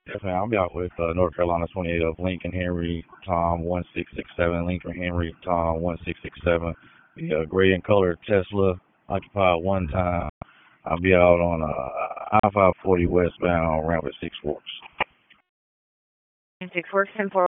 Yes, man. I'll be out with North Carolina 28 of Lincoln Henry, Tom 1667, Lincoln Henry, Tom 1667. The gray and color Tesla, occupied one time. I'll be out on I-540 westbound, ramp at Six Forks. Six Forks, 10-4.